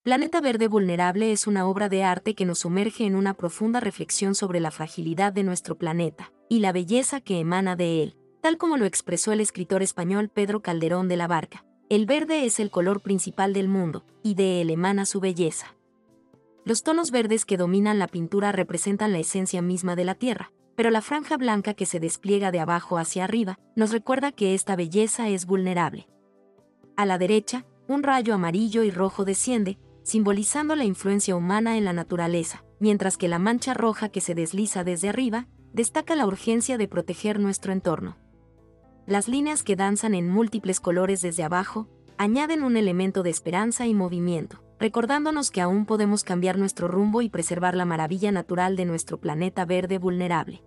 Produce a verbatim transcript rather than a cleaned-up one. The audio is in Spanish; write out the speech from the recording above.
Planeta Verde Vulnerable es una obra de arte que nos sumerge en una profunda reflexión sobre la fragilidad de nuestro planeta y la belleza que emana de él, tal como lo expresó el escritor español Pedro Calderón de la Barca. El verde es el color principal del mundo, y de él emana su belleza. Los tonos verdes que dominan la pintura representan la esencia misma de la Tierra, pero la franja blanca que se despliega de abajo hacia arriba nos recuerda que esta belleza es vulnerable. A la derecha, un rayo amarillo y rojo desciende, simbolizando la influencia humana en la naturaleza, mientras que la mancha roja que se desliza desde arriba destaca la urgencia de proteger nuestro entorno. Las líneas que danzan en múltiples colores desde abajo añaden un elemento de esperanza y movimiento, recordándonos que aún podemos cambiar nuestro rumbo y preservar la maravilla natural de nuestro planeta verde vulnerable.